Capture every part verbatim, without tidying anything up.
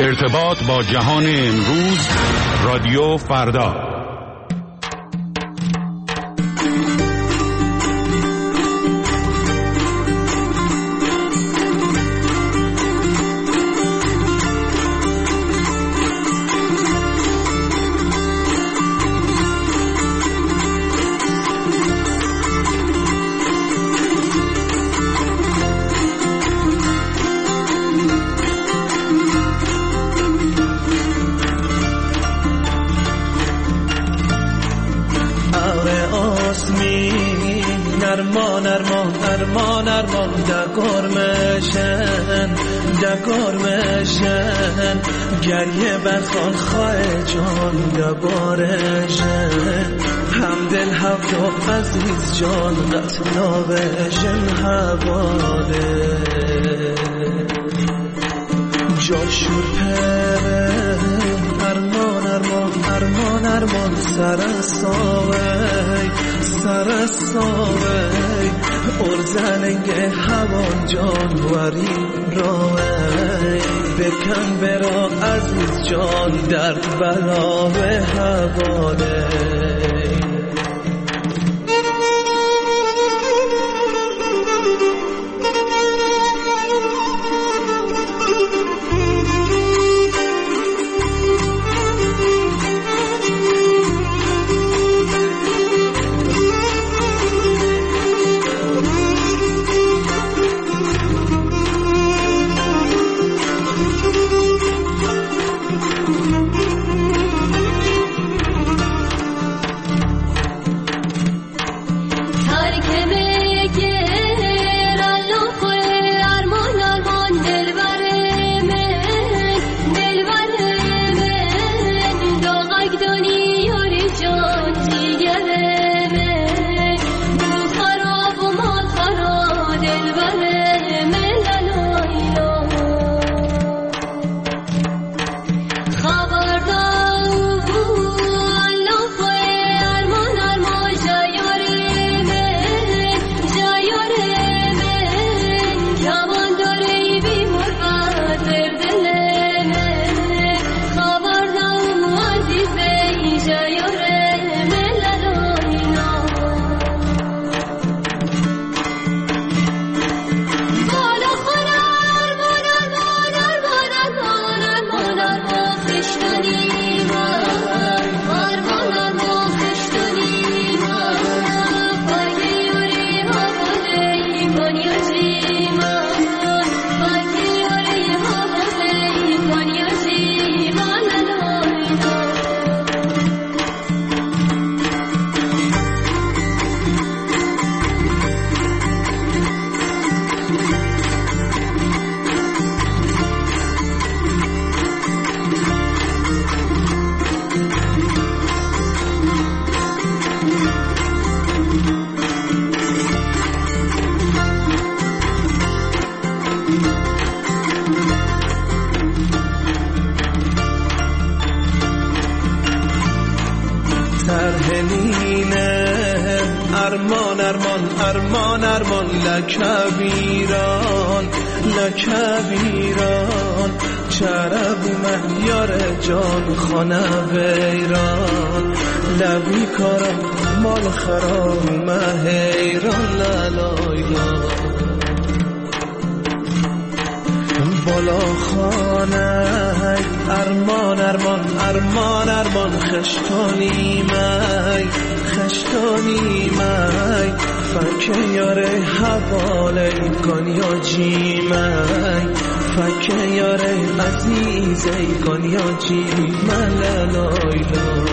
ارتباط با جهان امروز، رادیو فردا. ارمان ارمان ارمان ارمان دگار مشن دگار مشن گریه برخان خواه جان دبارشن همدل هفت عزیز جان قتلا بشن حواله جاشور پره ارمان ارمان ارمان ارمان سرساوی سرساوی ارزنگ هوان جانوری راوی بکن برا عزیز جان درد بلا به حواله ارمان ارمان ارمان ارمان لکبیران لکبیران چرب مهیار جان خانه ویران لبی کارم مال خرام مهیران لالایلا بالا خانه ارمان ارمان ارمان ارمان خشتانی می خشتانی می فکر یاره حواله کنیا جی می فکر یاره عزیزه کنیا جی من لالایلا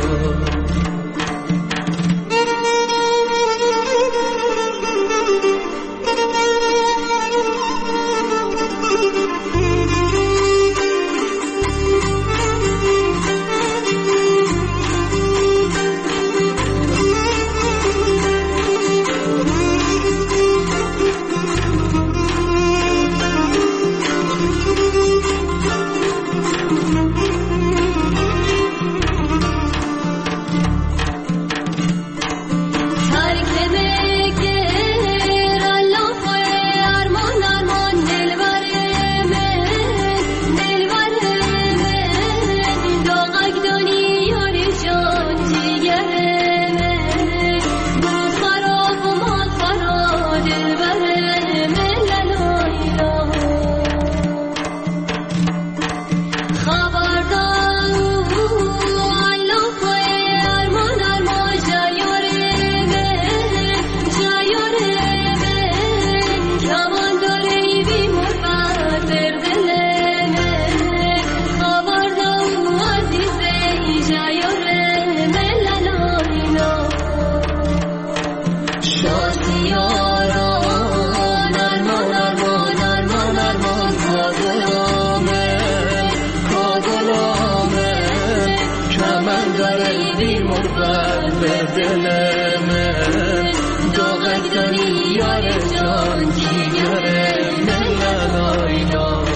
غربت به دل من داغت داری یار جان جیگر من لالای لای.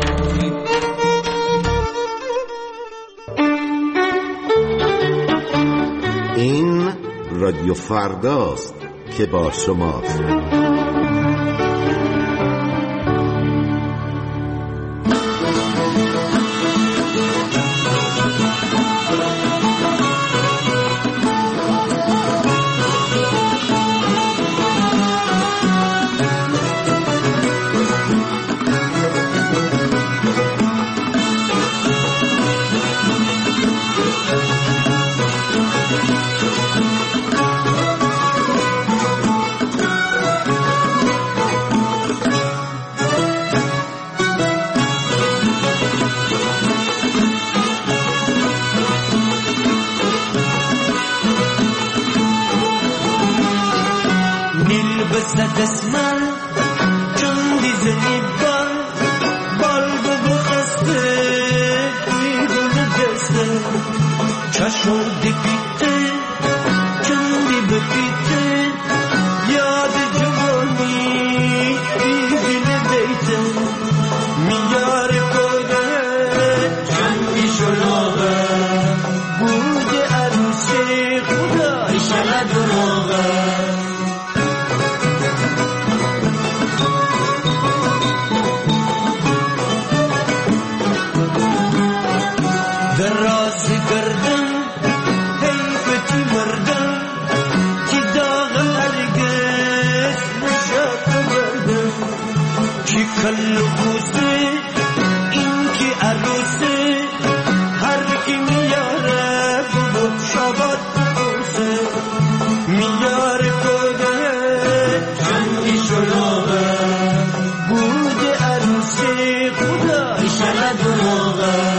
این رادیو فرداست که با شماست. دسمال چون دیزنی بال بال بو خسته بیرون دسته چشم دی پیته چون دی بپیته یاد جوانی بیبین دیته میار کوده چندی شلوغه بود عروسی خدا ایشالا دروغه کل بوسه این که عروسه هر کی میاره بود شبات بوسه میاره کوده چندی شلوغه بود عروسه خدا ایشالا دروغه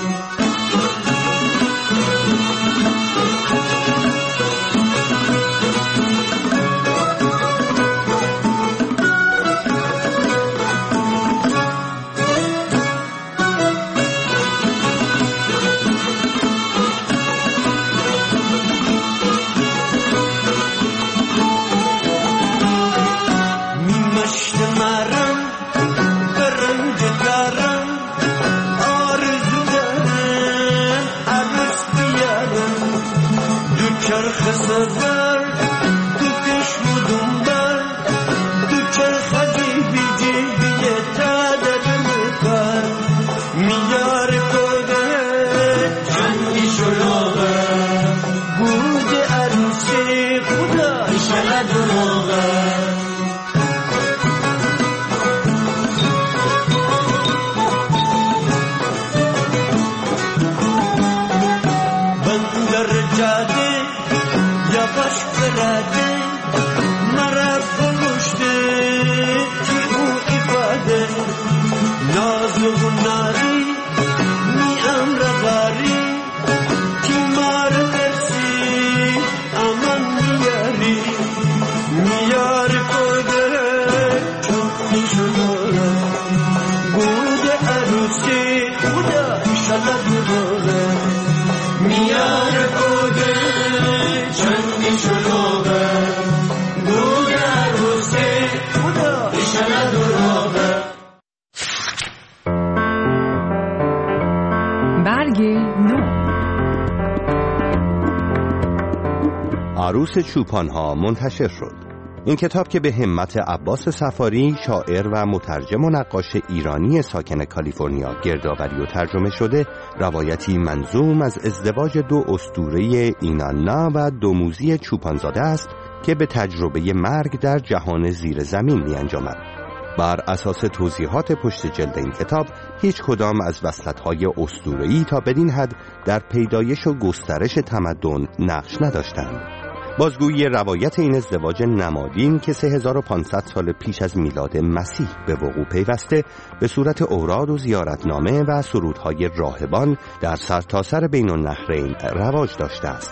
عروس چوپان‌ها منتشر شد. این کتاب که به همت عباس صفاری، شاعر و مترجم و نقاش ایرانی ساکن کالیفرنیا گردآوری و ترجمه شده، روایتی منظوم از ازدواج دو اسطوره اینانا و دوموزی چوپانزاده است که به تجربه مرگ در جهان زیر زمین می انجامد. بر اساس توضیحات پشت جلد این کتاب، هیچ کدام از وصلت‌های اسطوره‌ای تا بدین حد در پیدایش و گسترش تمدن نقش نداشتند. بازگویی روایت این ازدواج نمادین که سه هزار و پانصد سال پیش از میلاد مسیح به وقوع پیوسته به صورت اوراد و زیارتنامه و سرودهای راهبان در سرتاسر بین النهرین رواج داشته است.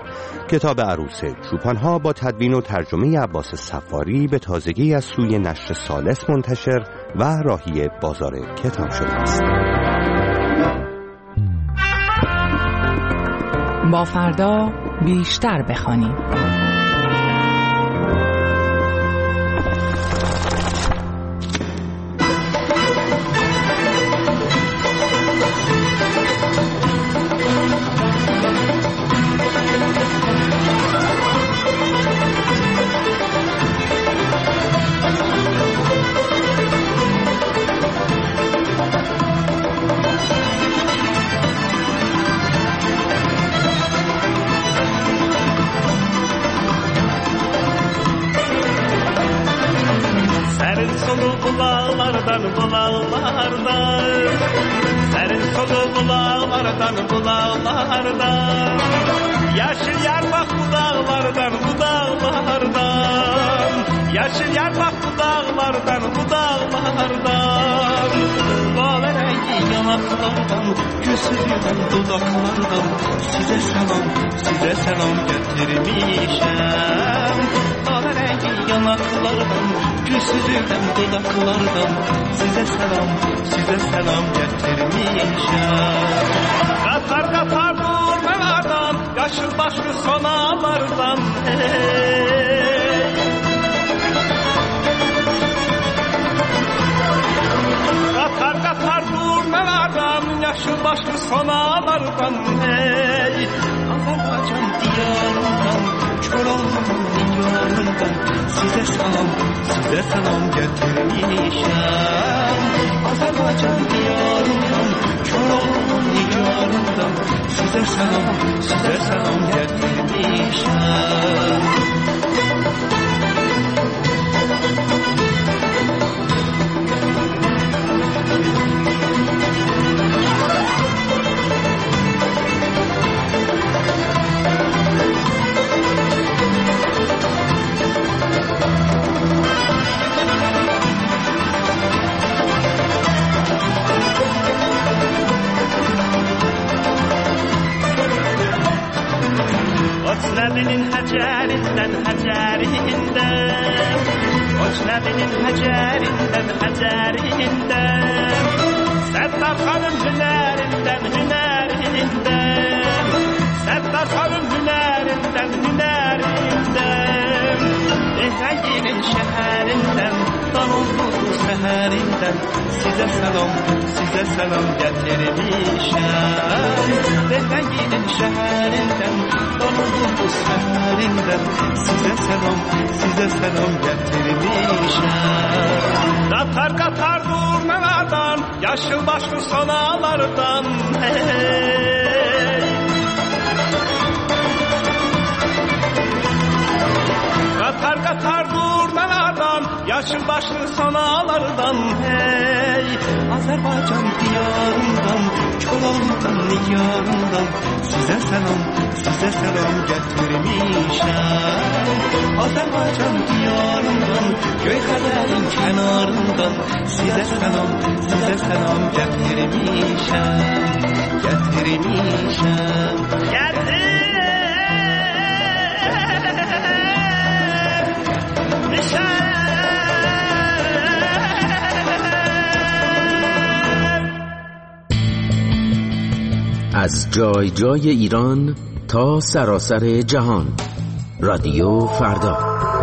کتاب عروس چوپان‌ها با تدوین و ترجمه عباس صفاری به تازگی از سوی نشر ثالث منتشر و راهی بازار کتاب شده است. با فردا بیشتر بخوانیم. Bulağlardan bulağlardan serin solu bulağlardan bulağlardan yeşil yarmak budağlardan budağlardan yeşil yarmak budağlardan budağlardan bal rengi yanaklardan güzülen dudaklardan size selam size selam getirmişem bal rengi yanaklardan güzülen dudaklardan size selam size selam getirmişem katar katar durmalardan yaşıl başlı sonalardan hey. Katar katar durmalardan yaşıl başlı sonalardan hey. Azerbaycan diyarından Çorum'un diyarından size selam size selam getirmişem Azerbaycan diyarından Çorum'un diyarından size selam size selam getirmişem Labinin hacerinden hacerinden Koç labinin hacerinden hacerinden Settar Hanım hünerinden hünerinden Settar Hanım hünerinden hünerinden Ehrenginin şehrinden Danıldı seherinden Size selam size selam getirmişem Ehrenginin şehrinden Danıldı seherinden Size selam size selam getirmişem Katar katar durmalardan Yaşıl başlı sonalardan hey. Katar katar durmalardan Yaşıl başlı sonalardan hey. Azerbaycan diyarından Çorum'dan diyarından Size selam size selam getirmişem Azerbaycan diyarından Göyxəbərin kenarından Size selam size selam getirmişem Getirmişem Getirmişem از جای جای ایران تا سراسر جهان رادیو فردا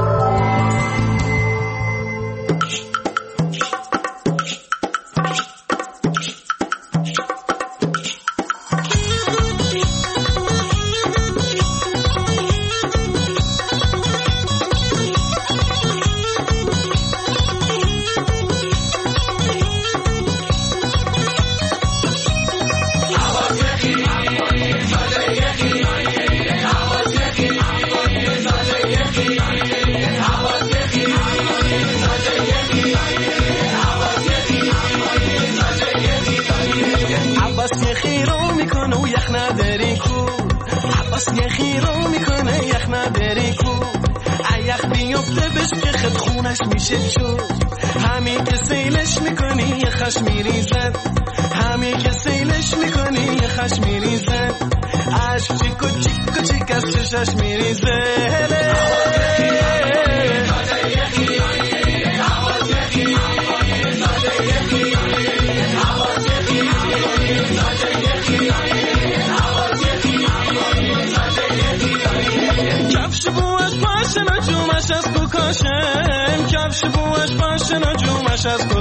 همین که سیلش میکنی یه خش میریزد همین که سیلش میکنی یه خش میریزد عشق چیکو چیکو چیک از چشش میریزه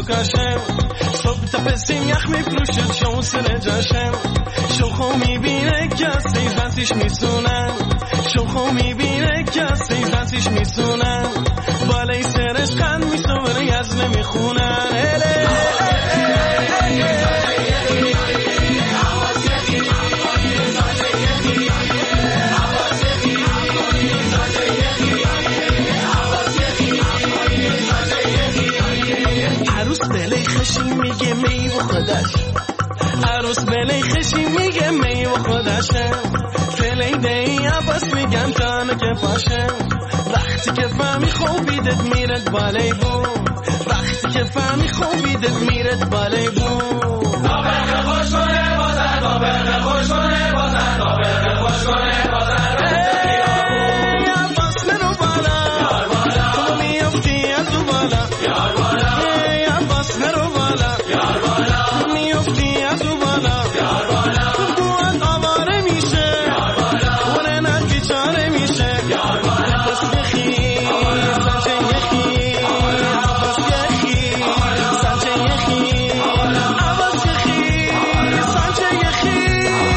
کاشم صبح تا پسیم یخ میفروشد شو سر جاشم شو خو میبینه کسی زنسیش میسونن شو خو میبینه کسی زنسیش میسونن بالای سرش خند میسونه یز نمیخونن عروس بلی خشی میگه می و خودش عروس بلی خشی میگه می و خودشه فلی دی عباس میگن تانه که پاشه وقتی که فهمی خوبیدت میرد بالای بوم وقتی که فهمی خوبیدت میرد بالای بوم دابرق خوش کنه بازن دابرق خوش کنه بازن دابرق خوش کنه بازن ای عباس نرو بالا یار بالا تو میفتی از او بالا یار بالا ای عباس نرو بالا یار بالا میفتی از او بالا یار بالا بوان آواره میشه یار بالا اونه نه بیچاره میشه یار بالا بس یخی سنچه یخی عباس یخی سنچه یخی عباس یخی سنچه یخی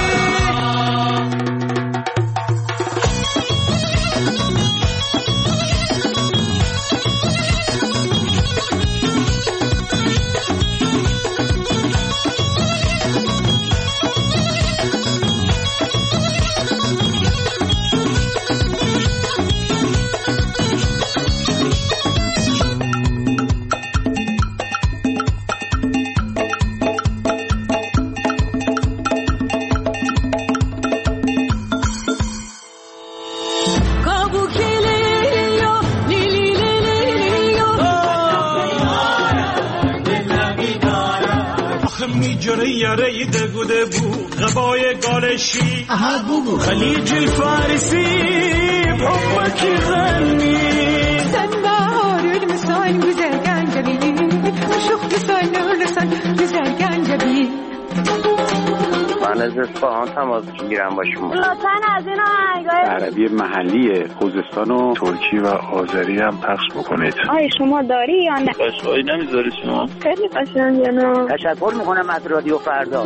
میجره یاره دگوده بو غبای گالشی خلیج الفارسی بحبك غني سنبار المسان güzelgen جبين شوف لسان لسان güzelgen جبين من از اصفهان تماس میگیرم با شما لطفاً از این آهنگای عربی محلی خوزستان و ترکی و آذری هم پخش بکنید. آیا شما داری یا نه؟ قشقایی نمیذاری شما؟ خیلی قشنگه نه؟ تشکر میکنم از رادیو فردا.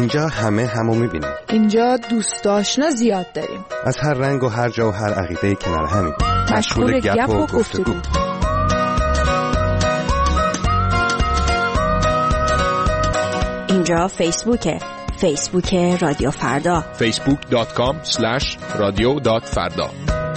اینجا همه همو میبینیم. اینجا دوست آشنا زیاد داریم. از هر رنگ و هر جا و هر عقیده کنار همیم. مشغول گپ و گفتگو. اینجا فیسبوکه. فیسبوک رادیو فردا. فیسبوک دات کام اسلش رادیو دات فردا.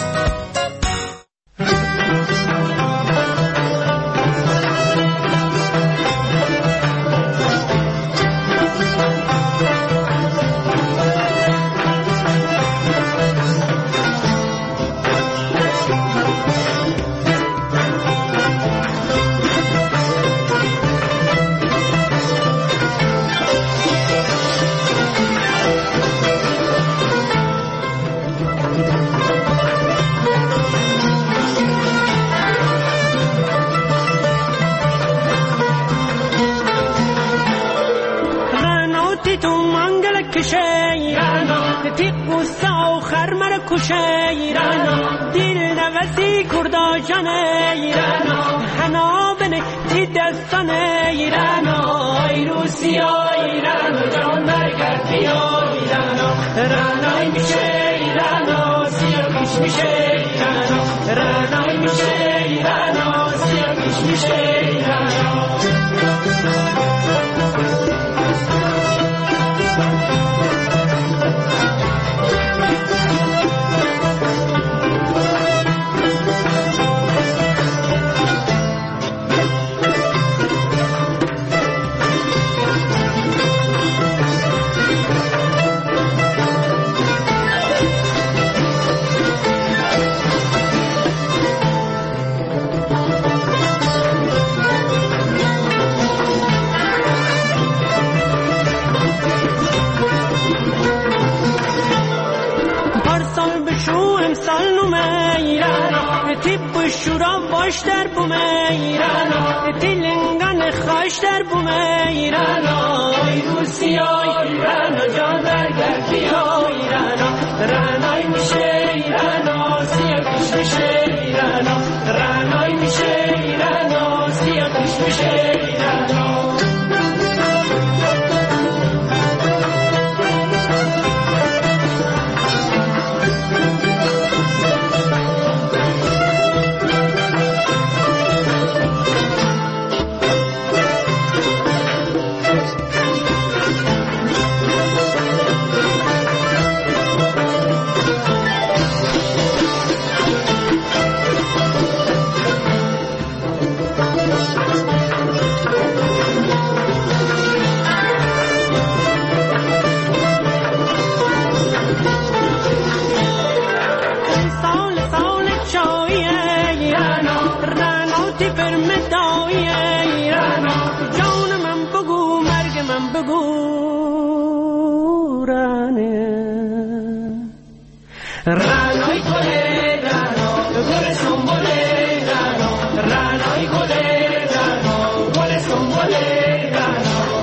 ایران دل نوزی کرداجان ایران حنا بنه تی دستان ایران ای روسیا ایران جان برگردی ایران رانای میشه ایران سیا پیش میشه ایران رانای میشه ایران سیا پیش میشه ایران شورا باش در بوم ایران تلنگان خاش در بوم ایران ای روسیا ایران جان برگردی ایران رانای میشه ایران سیا پیش میشه ایران رانای میشه ایران سیا پیش میشه ایران رانای گله رانو گل سنبله رانو رانای گله رانو گل سنبله رانو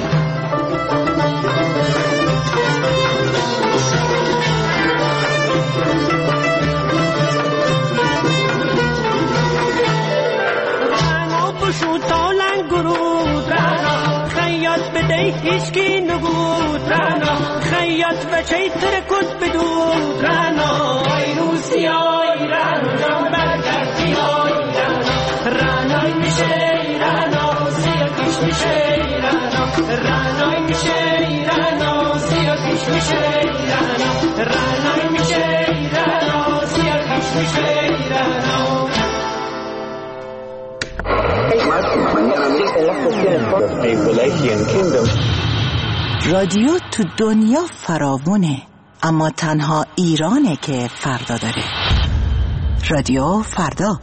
رانو پشو تالن گرود رانو خیاط بده هیچکی نگود رانو خیاط بچه ترکت بدود رانو ای روسیا ایران جان برگردی ایران رانای میشه ایران سیا پیش میشه ایران رانای میشه ایران سیا پیش میشه ایران رانای میشه ایران سیا پیش میشه ایران رادیو تو دنیا فراوونه، اما تنها ایرانه که فردا داره. رادیو فردا.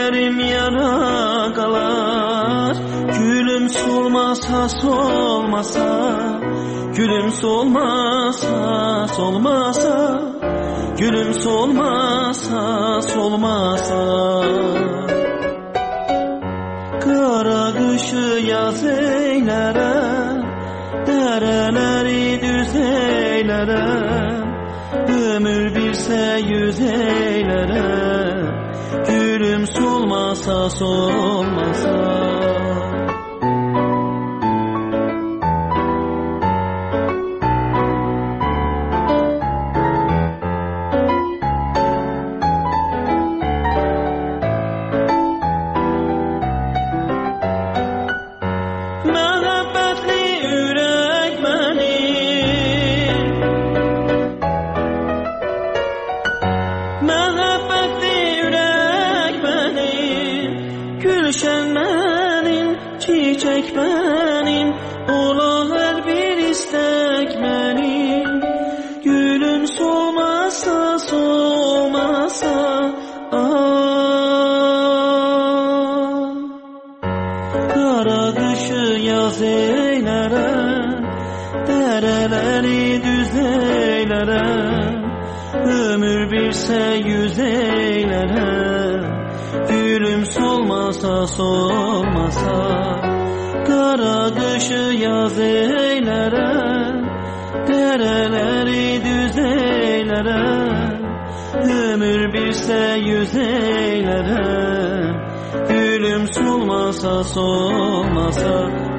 ellerim yara kalar. Gülüm solmasa solmasa, gülüm solmasa solmasa, gülüm solmasa solmasa. Kara kışı yaz eylerem, dereleri düz eylerem. Ömür bilse yüz eylerem, gülüm solmasa solmasa. Dereleri düz eylerem, ömür bilse yüz eylerem. Gülüm solmasa solmasa, kara kışı yaz eylerem. Dereleri düz eylerem, ömür bilse yüz eylerem. Gülüm solmasa solmasa.